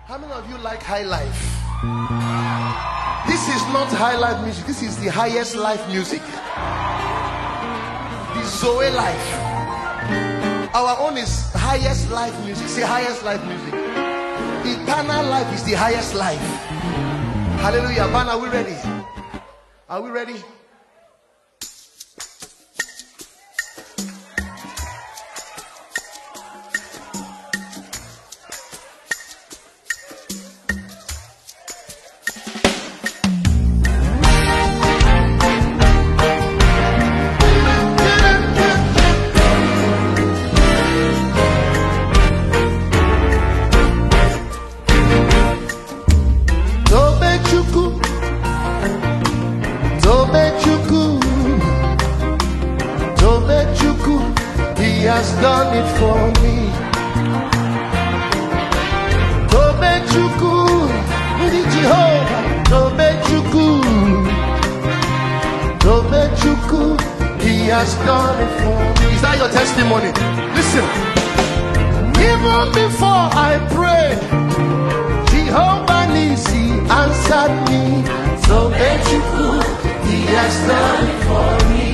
How many of you like high life? This is not high life music. This is the highest life music. The Zoe life. Our own is highest life music. Say highest life music. Eternal life is the highest life. Hallelujah. Man, are we ready? Are we ready? He has done it for me. Tobechuku, the Jehovah. Tobechuku, He has done it for me. Is that your testimony? Listen. Even before I prayed, Jehovah Nisi answered me. Tobechuku, He has done it for me.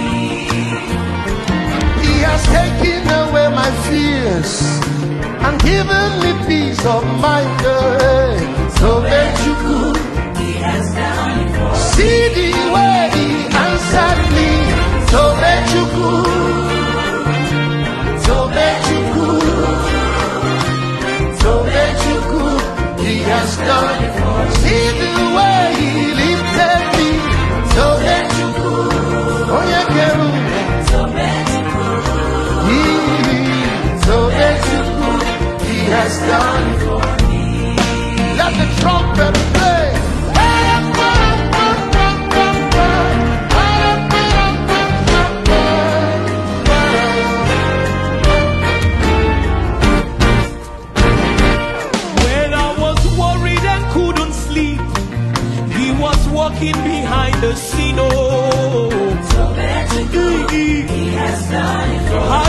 He has taken away my fears and given me peace of mind. So Tobechuku, He has done it for me. See the way He answered me. Tobechuku, He has done it for me. See the way He lifted me. Tobechuku, oh yeah, He has done it for me. Let the trumpet play. When I was worried and couldn't sleep, He was walking behind the scene. Oh, He has done it for me.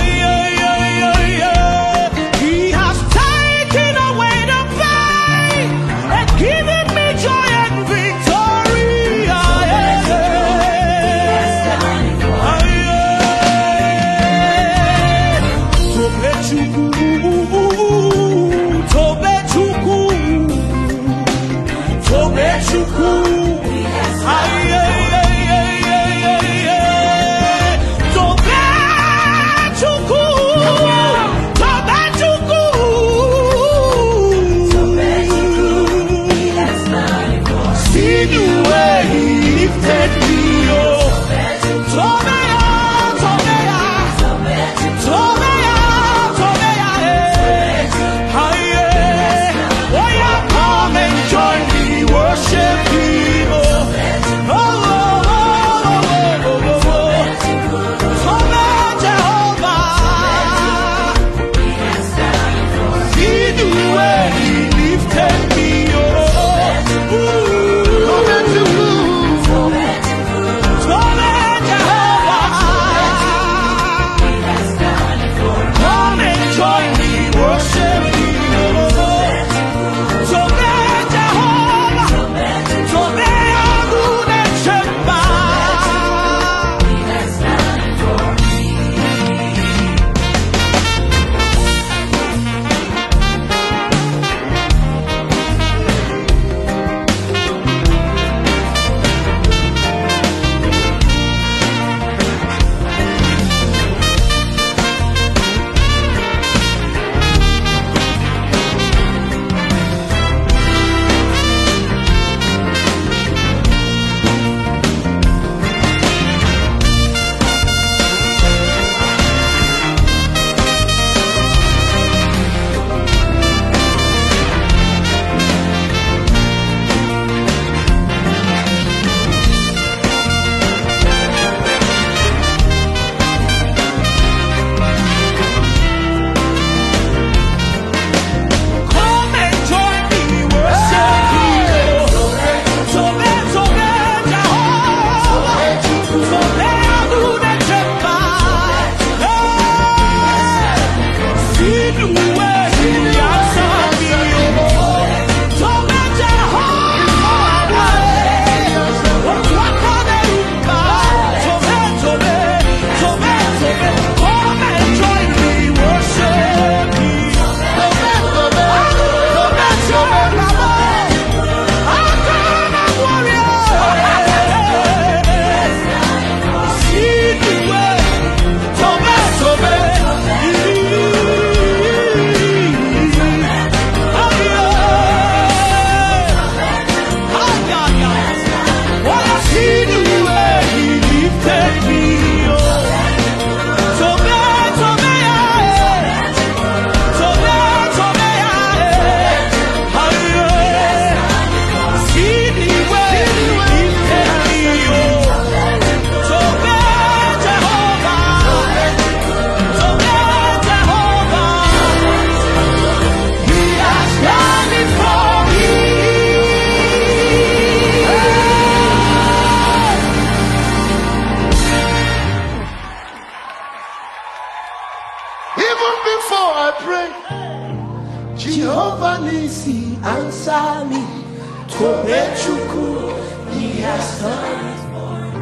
Jehovah Nisi, answer me. Tobechuku, he has done it for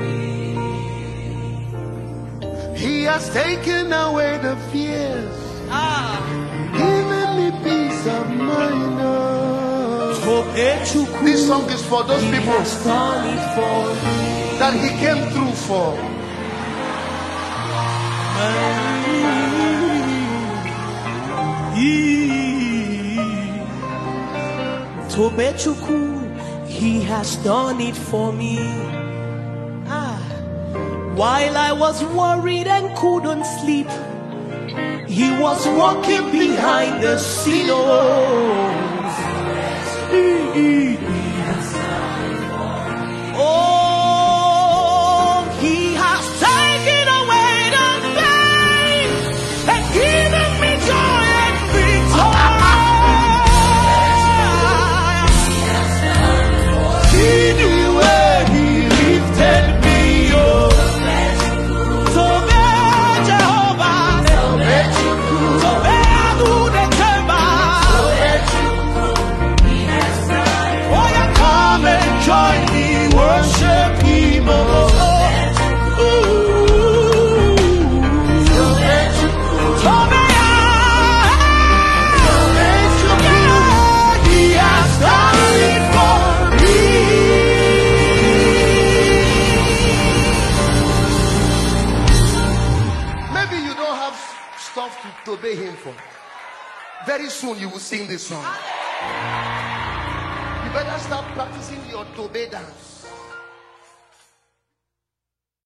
me. He has taken away the fears, giving me peace of mind. This song is for those people that he came through for. Tobechuku, he has done it for me. While I was worried and couldn't sleep, he was walking behind the scenes. Oh, he has taken away the pain and given me joy and victory. He knew where he lifted me up. So bad, Jehovah. So bad, who the come and join me, worship him. He has done it for me. Maybe you don't have stuff to obey him for. Very soon you will sing this song. You better start practicing your Tobe dance.